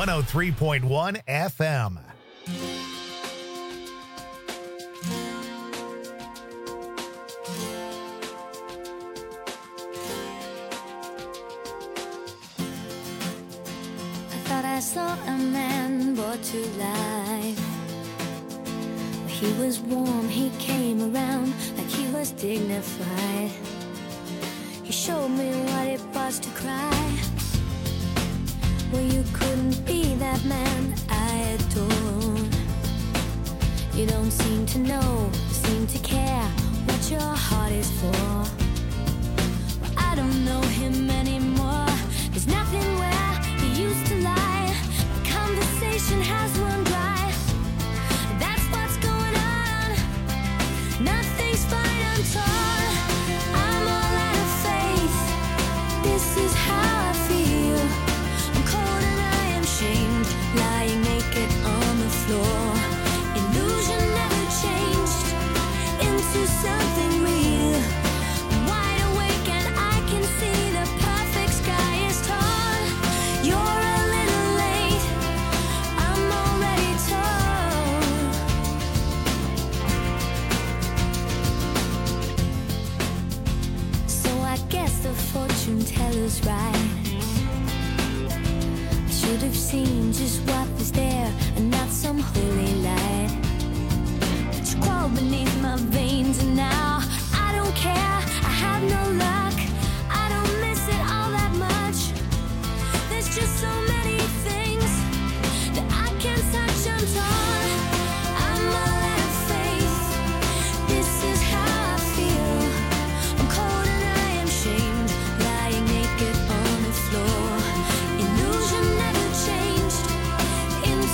103.1 FM. I saw a man brought to life. He was warm, he came around like he was dignified. He showed me what it was to cry. Well, you couldn't be that man I adore. You don't seem to know, seem to care what your heart is for. Well, I don't know him anymore. There's nothing where he used to lie. Conversation has run dry. That's what's going on. Nothing's fine, I'm torn. I'm all out of faith. This is how I feel. I'm cold and I am shamed, lying naked on the floor. Illusion never changed into something real. I'm wide awake and I can see the perfect sky is torn. You're a little late, I'm already torn. So I guess the fortune teller's right. I should have seen just what was there and not some holy light. But you crawled beneath my veins and now I don't care. I have no luck, I don't miss it all that much. There's just so many things that I can't touch, I'm torn. I'm all out of faith. This is how I feel. I'm cold and I am shamed, lying naked on the floor. Illusion never changed into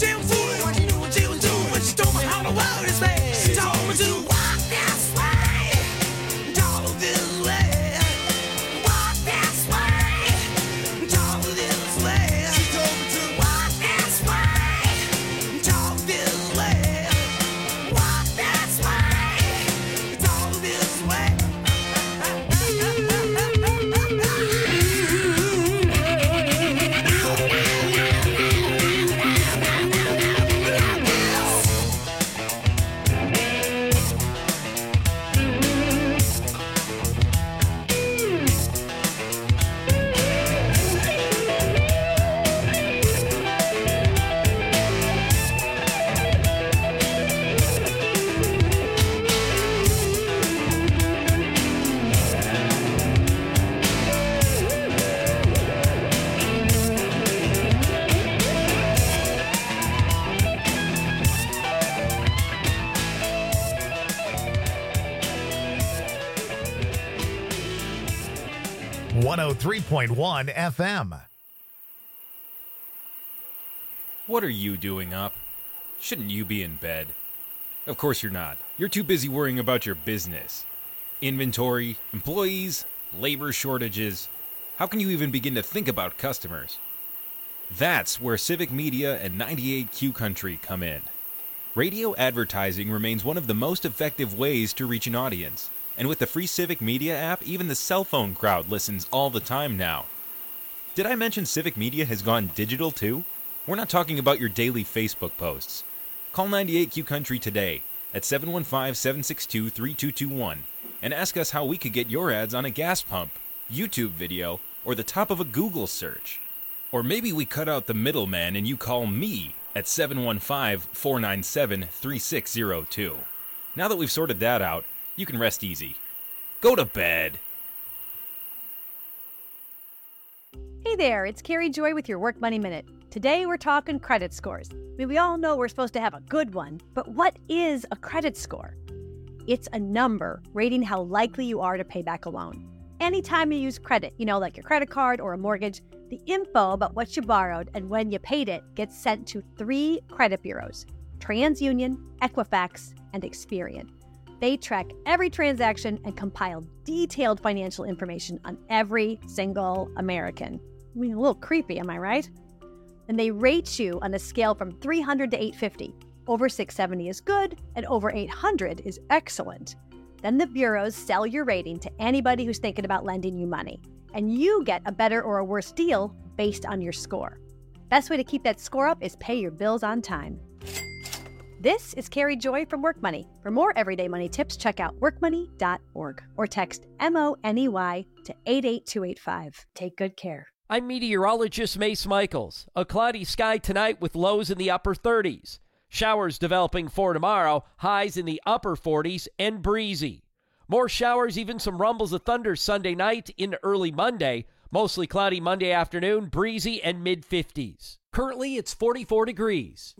she was doing, what you knew what she was doing when she told me how the world is made. She told me to walk this way, talk this way, walk this way, talk this way. She told me to walk this way, talk this way, walk this way, talk this way. .1 FM. What are you doing up? Shouldn't you be in bed? Of course you're not. You're too busy worrying about your business. Inventory, employees, labor shortages. How can you even begin to think about customers? That's where Civic Media and 98Q Country come in. Radio advertising remains one of the most effective ways to reach an audience. And with the free Civic Media app, even the cell phone crowd listens all the time now. Did I mention Civic Media has gone digital too? We're not talking about your daily Facebook posts. Call 98Q Country today at 715-762-3221 and ask us how we could get your ads on a gas pump, YouTube video, or the top of a Google search. Or maybe we cut out the middleman and you call me at 715-497-3602. Now that we've sorted that out, you can rest easy. Go to bed. Hey there, it's Carrie Joy with your Work Money Minute. Today we're talking credit scores. I mean, we all know we're supposed to have a good one, but what is a credit score? It's a number rating how likely you are to pay back a loan. Anytime you use credit, like your credit card or a mortgage, the info about what you borrowed and when you paid it gets sent to 3 credit bureaus: TransUnion, Equifax, and Experian. They track every transaction and compile detailed financial information on every single American. I mean, a little creepy, am I right? And they rate you on a scale from 300 to 850. Over 670 is good, and over 800 is excellent. Then the bureaus sell your rating to anybody who's thinking about lending you money, and you get a better or a worse deal based on your score. Best way to keep that score up is pay your bills on time. This is Carrie Joy from Work Money. For more everyday money tips, check out workmoney.org or text MONEY to 88285. Take good care. I'm meteorologist Mace Michaels. A cloudy sky tonight with lows in the upper 30s. Showers developing for tomorrow, highs in the upper 40s and breezy. More showers, even some rumbles of thunder Sunday night into early Monday. Mostly cloudy Monday afternoon, breezy and mid-50s. Currently, it's 44 degrees.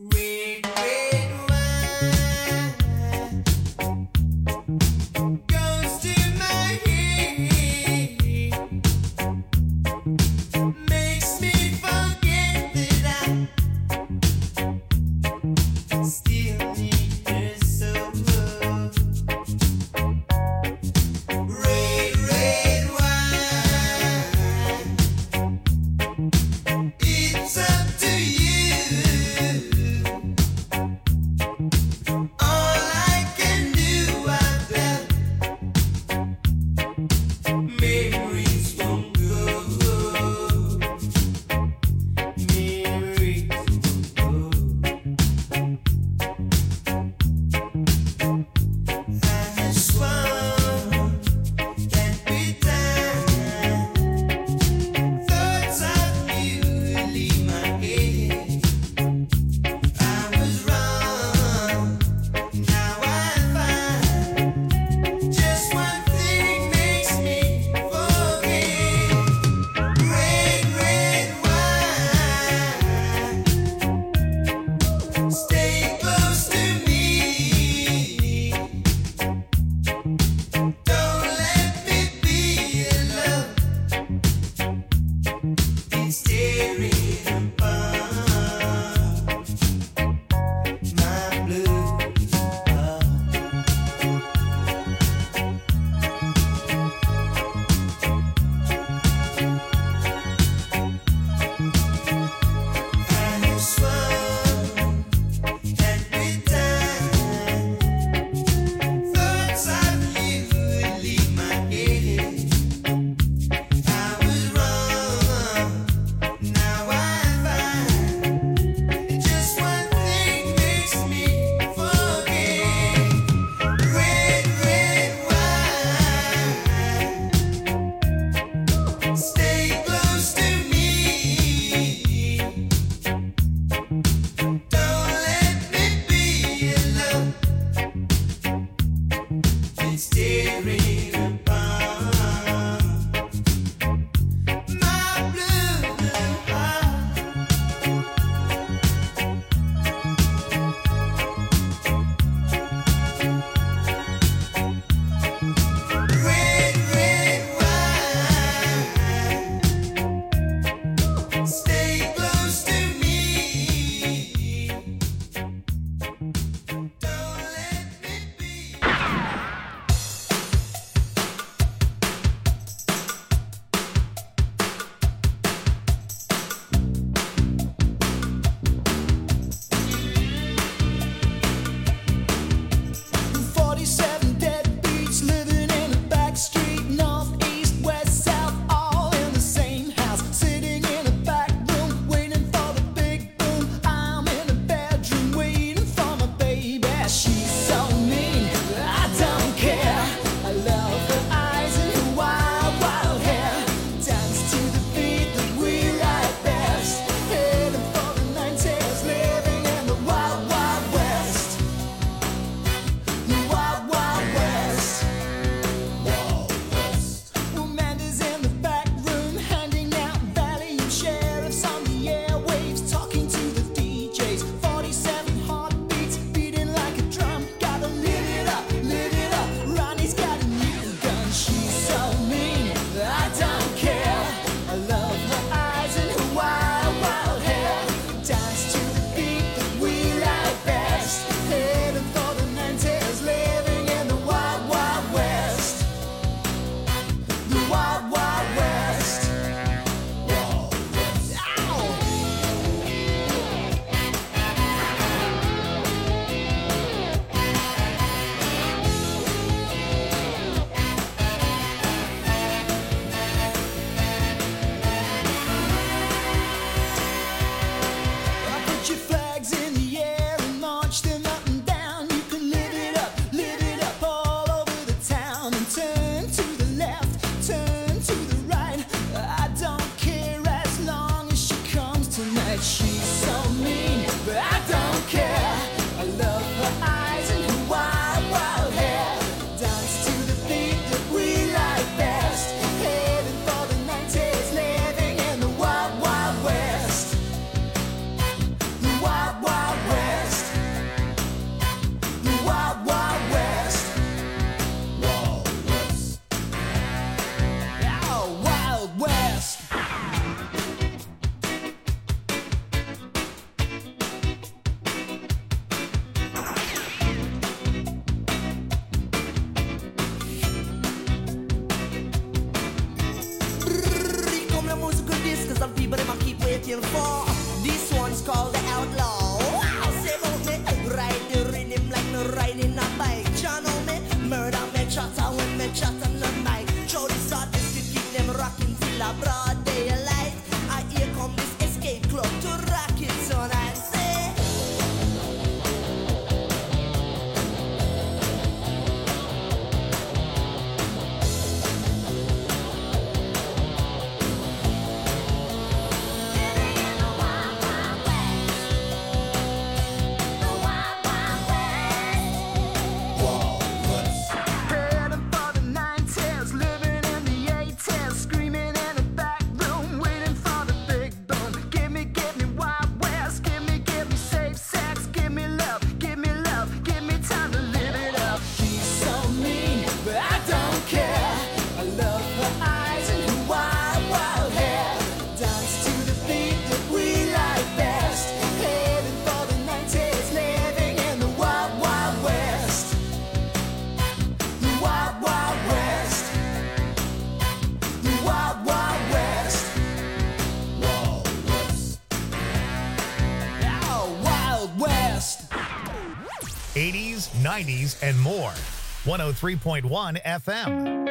best. 80s, 90s, and more. 103.1 FM.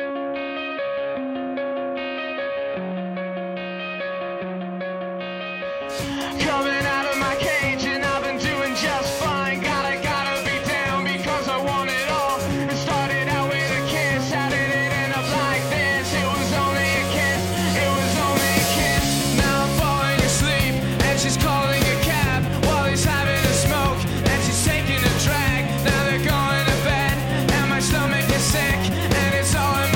Coming out of my cage and I've been doing just fine. Gotta be down because I want it all. It started out with a kiss. How did it end up like this? It was only a kiss. It was only a kiss. Now I'm falling asleep and she's calling a cab while he's having a smoke and she's taking a drag. Now they're going to bed and my stomach is sick and it's all in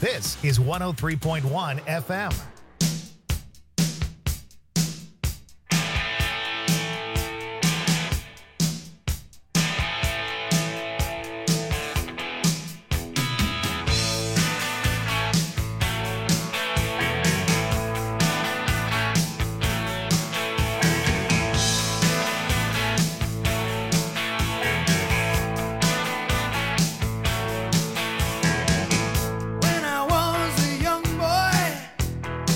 This is 103.1 FM. When I was a young boy,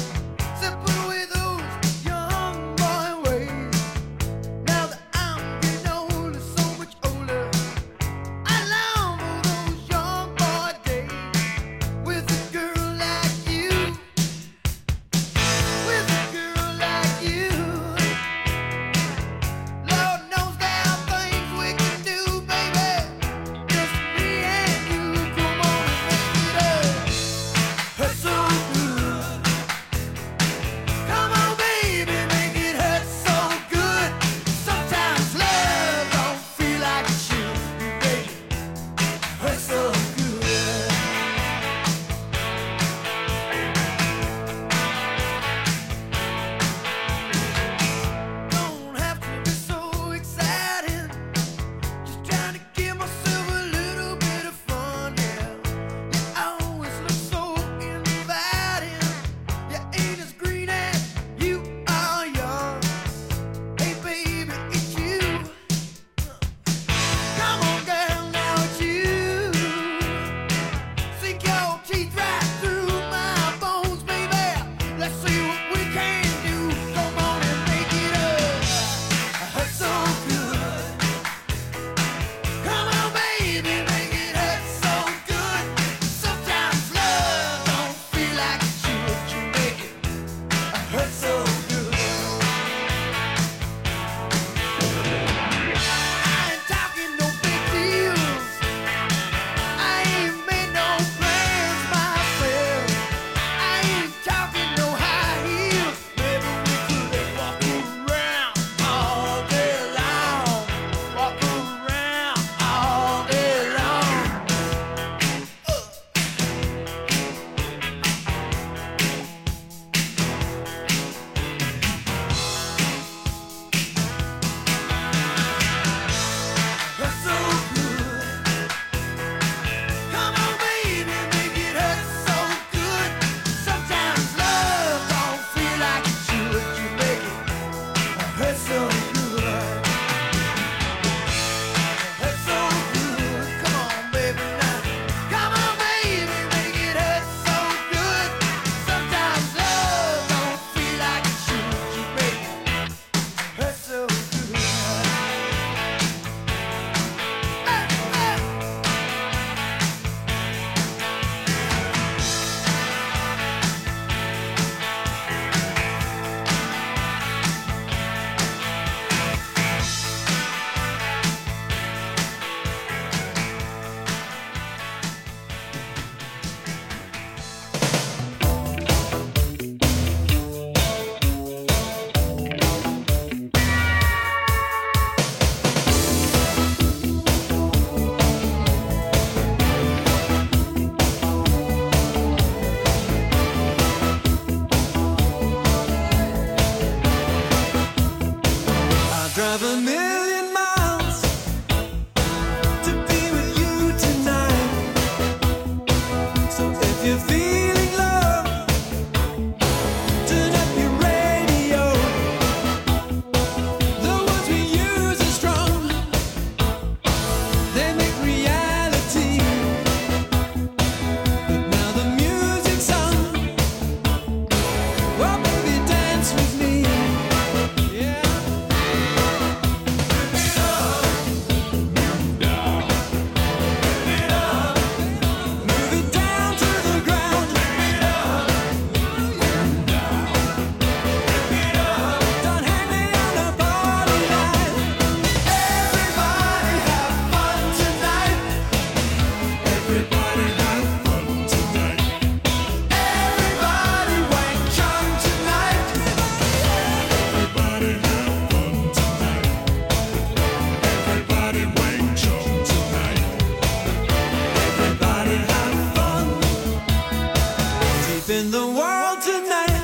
in the world tonight.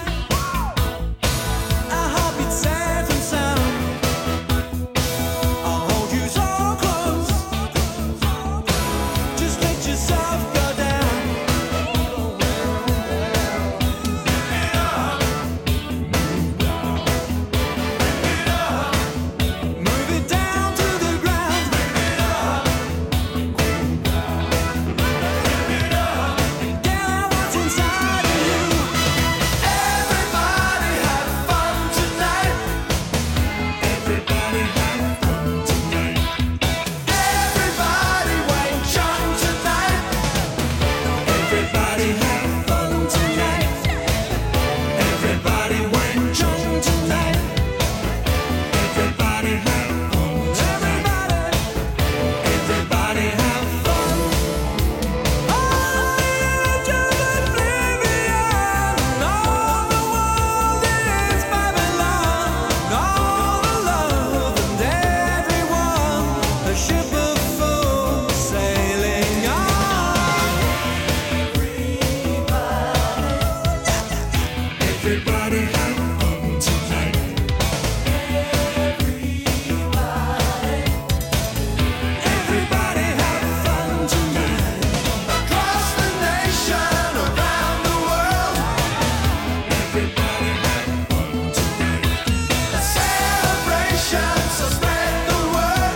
I hope it's safe and sound. I'll hold you so close. Just let yourself go down. Move it down to the ground. Get out what's inside of you. Everybody have fun tonight. Everybody have fun tonight. Everybody Wayne Chung tonight. Everybody have fun tonight. Everybody Wayne Chung tonight. Everybody have fun tonight. Everybody have fun. Oh, the edge of oblivion. All the world is Babylon. All the love and everyone. A ship of fools sailing on. Everybody have fun tonight. Everybody have fun tonight. Across the nation, around the world. Everybody have fun tonight. A celebration, so spread the word.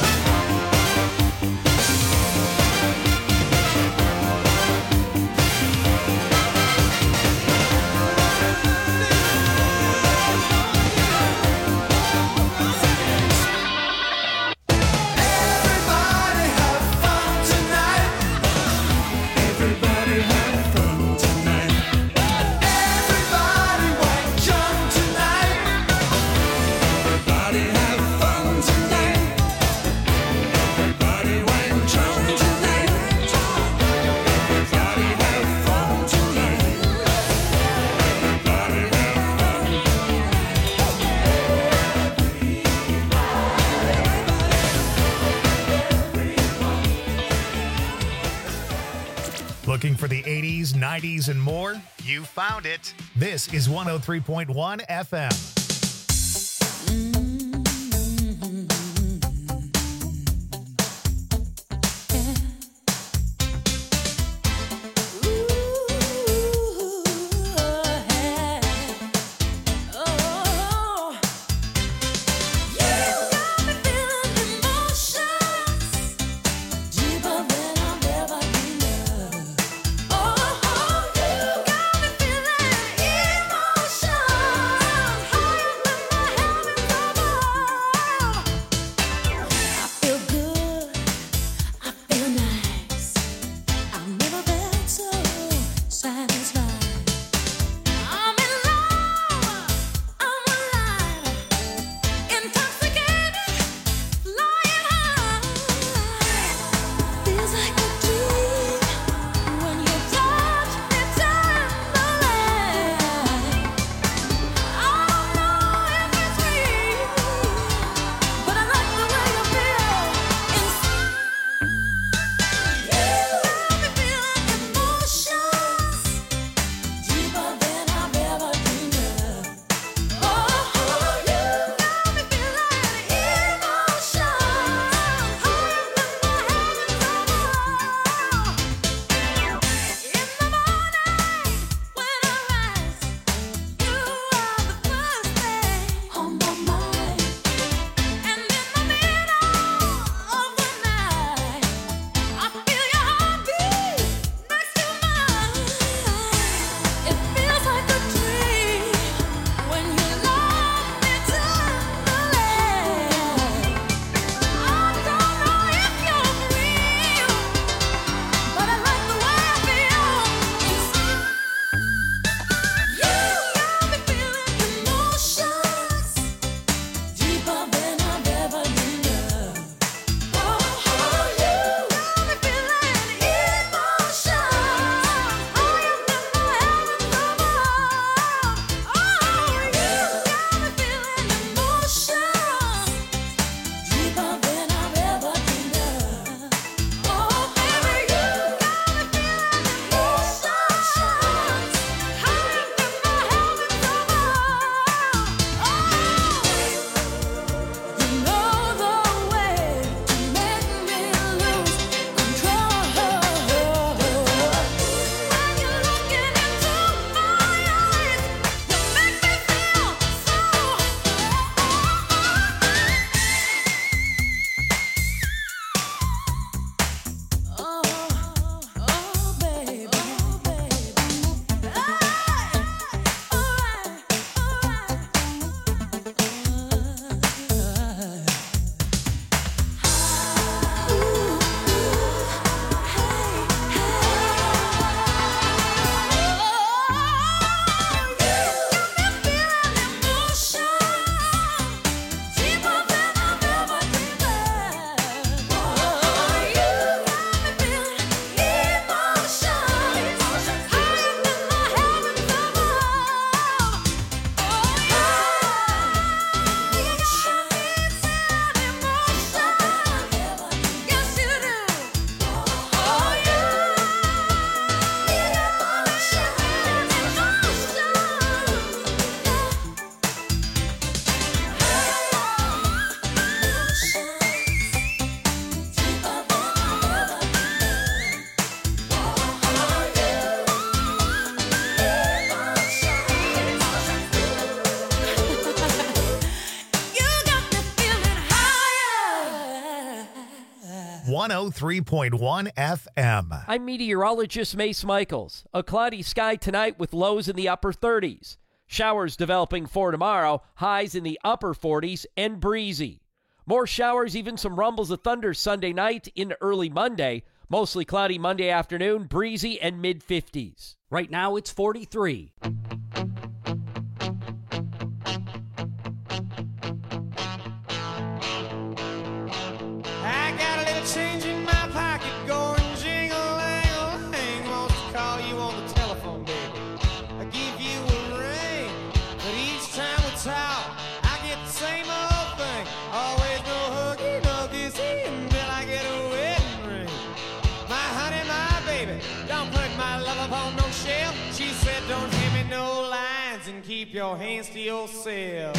Everybody have fun tonight. Everybody have fun tonight. Everybody Wayne Chung tonight. Everybody have fun tonight. Everybody Wayne Chung tonight. Everybody have fun tonight. Everybody have Looking for the 80s, 90s, and more? You found it. This is 103.1 FM. Oh, you got me feeling emotion. 103.1 FM. I'm meteorologist Mace Michaels. A cloudy sky tonight with lows in the upper 30s. Showers developing for tomorrow, highs in the upper 40s and breezy. More showers, even some rumbles of thunder Sunday night into early Monday. Mostly cloudy Monday afternoon, breezy and mid-50s. Right now it's 43. I got a little change in my pocket going jingle-lang-a-lang. Wants to call you on the telephone, baby. I give you a ring, but each time we talk, I get the same old thing. Always no huggy, no kissy until I get a wedding ring. My honey, my baby, don't put my love upon no shelf. She said don't hand me no lines and keep your hands to yourself.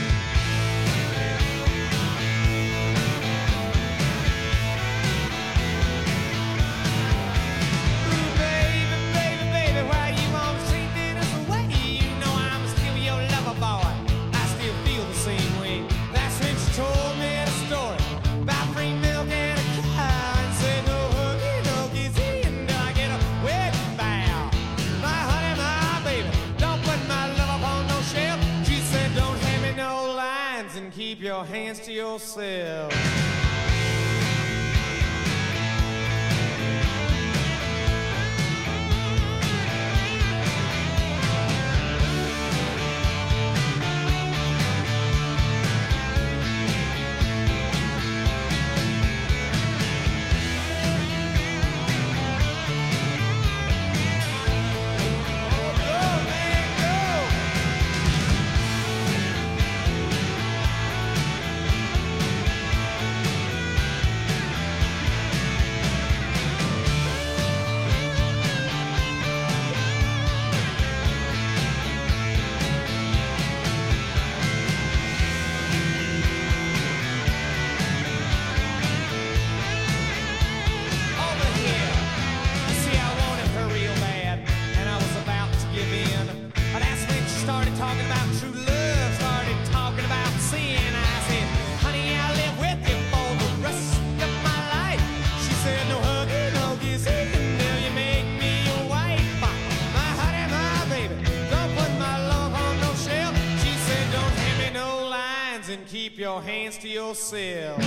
Keep your hands to yourself. Keep your hands to yourself.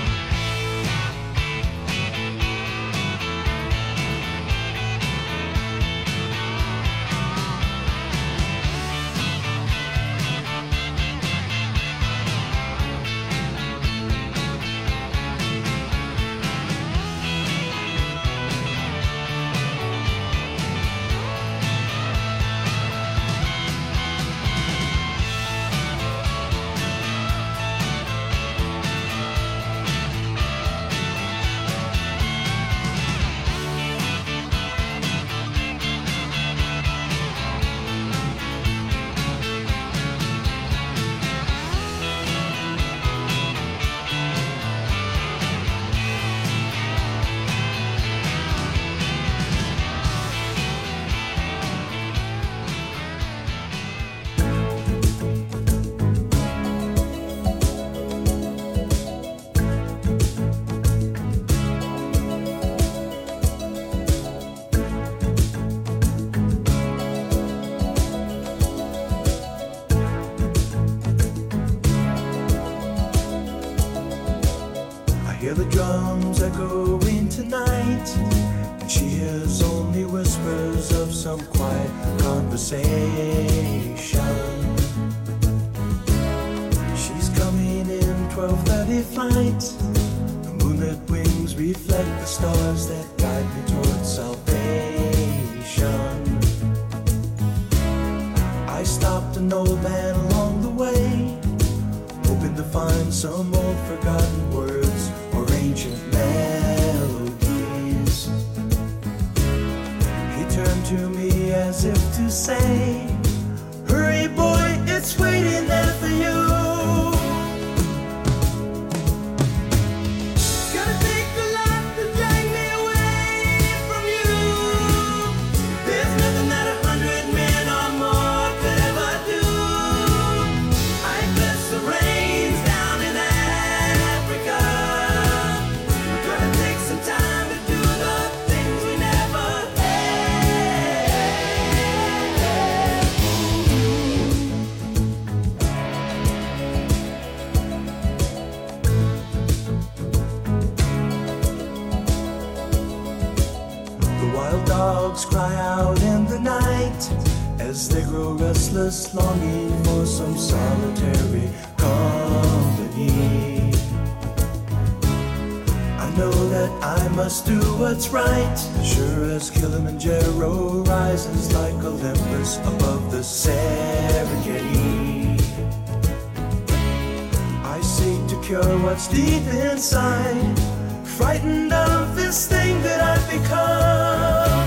Hear the drums echoing tonight, and she hears only whispers of some quiet conversation. She's coming in 12:30 flight. The moonlit wings reflect the stars that guide me towards salvation. I stopped an old man along the way, hoping to find some old forgotten words or ancient melodies. He turned to me as if to say, hurry boy, it's waiting there for you. Gonna take a lot to drag me away from you. There's nothing that 100 men or more could ever do. I bless the rains down in Africa. Gonna take some dogs cry out in the night as they grow restless, longing for some solitary company. I know that I must do what's right, sure as Kilimanjaro rises like Olympus above the Serengeti. I seek to cure what's deep inside, frightened of this thing that I've become.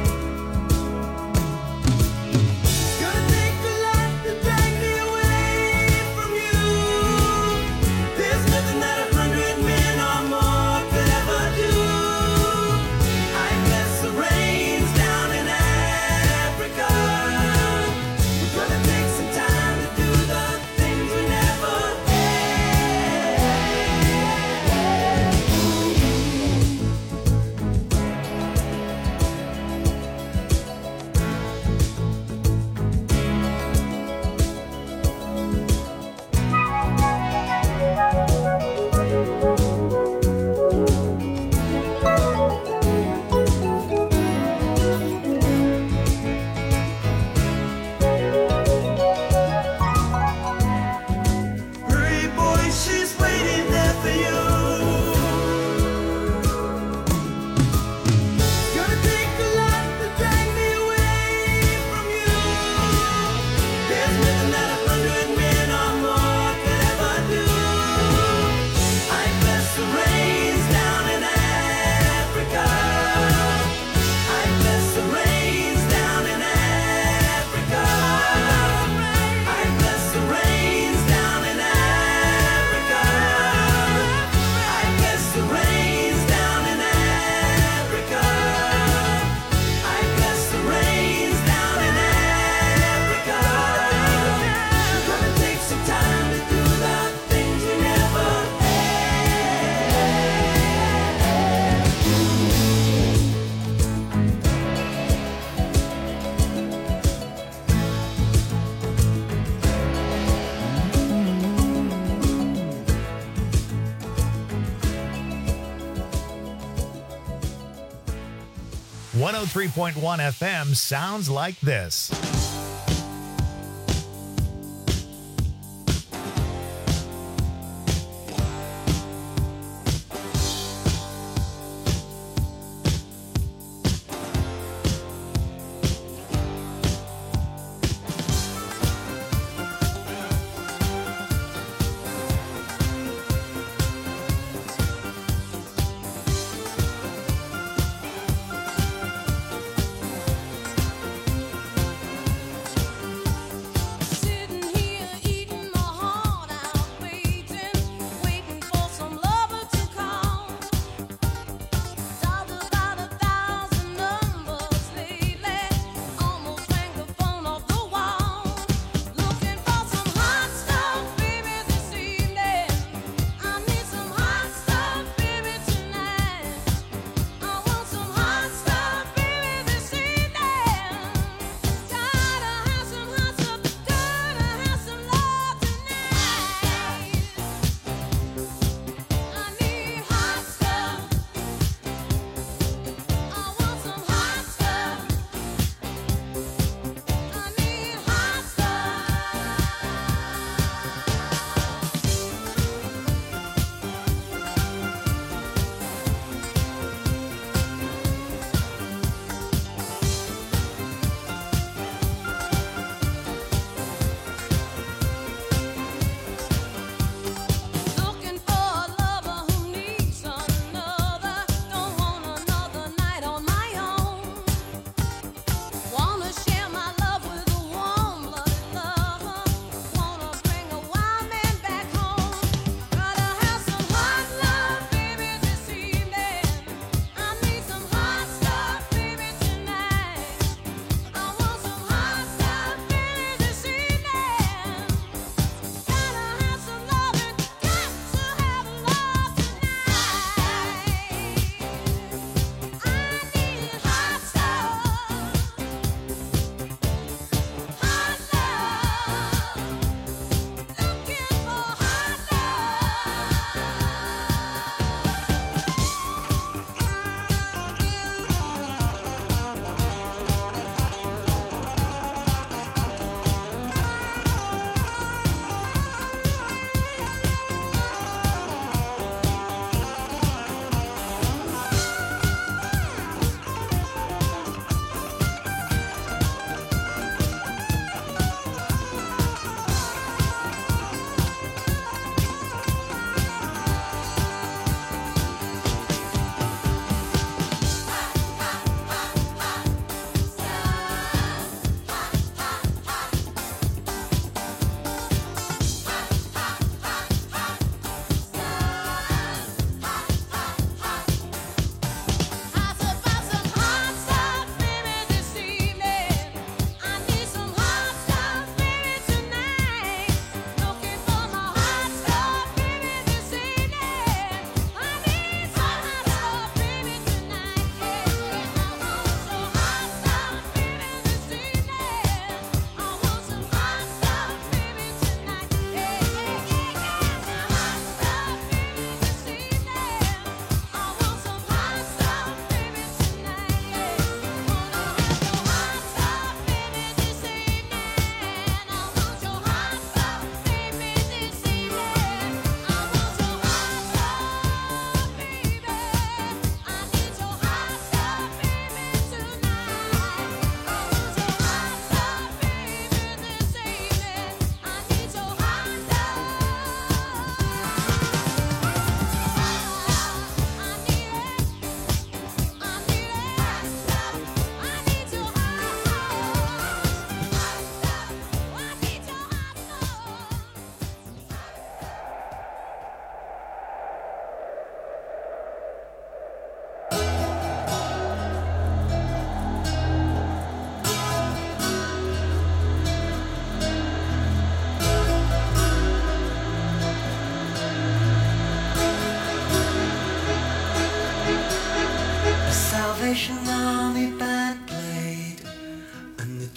It's gonna take a lot to drag me away from you. There's nothing that 100 men or more could ever do. I bless the rains down in Africa. We're gonna take some time to do the things we never had. Hurry, boy, she's waiting there for you. It's gonna take a lot to drag me away from you. There's nothing that 100 men or more could ever do. I bless the rains down in Africa. I bless the rains down in Africa. I bless the rains down in Africa. I bless the rains down in Africa. I bless the rains down in Africa. We're gonna take some time to do the things we never had. 103.1 FM sounds like this.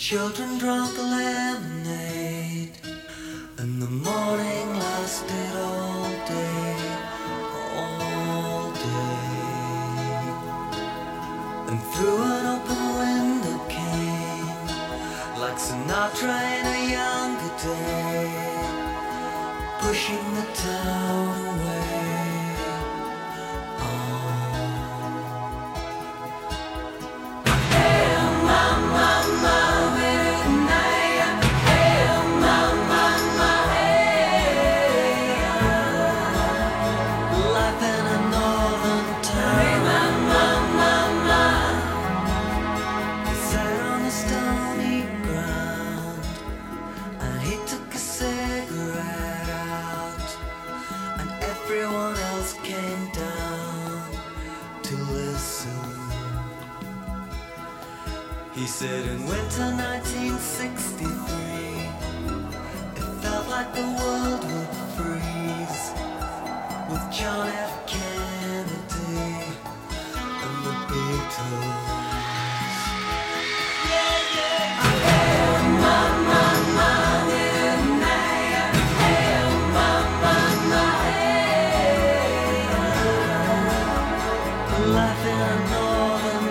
children drank lemonade, and the morning lasted all day, all day. And through an open window came, like Sinatra in a younger day, pushing the town away. Life in a northern town. He sat on the stony ground, and he took a cigarette out, and everyone else came down to listen. He said in winter 1963, it felt like the world would freeze, with John F. Kennedy and the Beatles. Life in a northern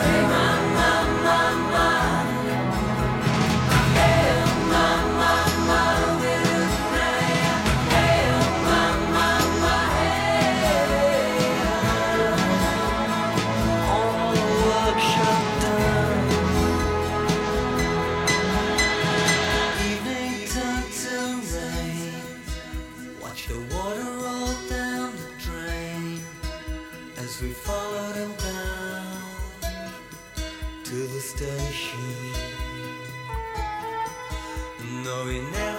all the work shut down. Evening turned to rain. Watch the water roll down the drain as we followed him down to the station. No, he never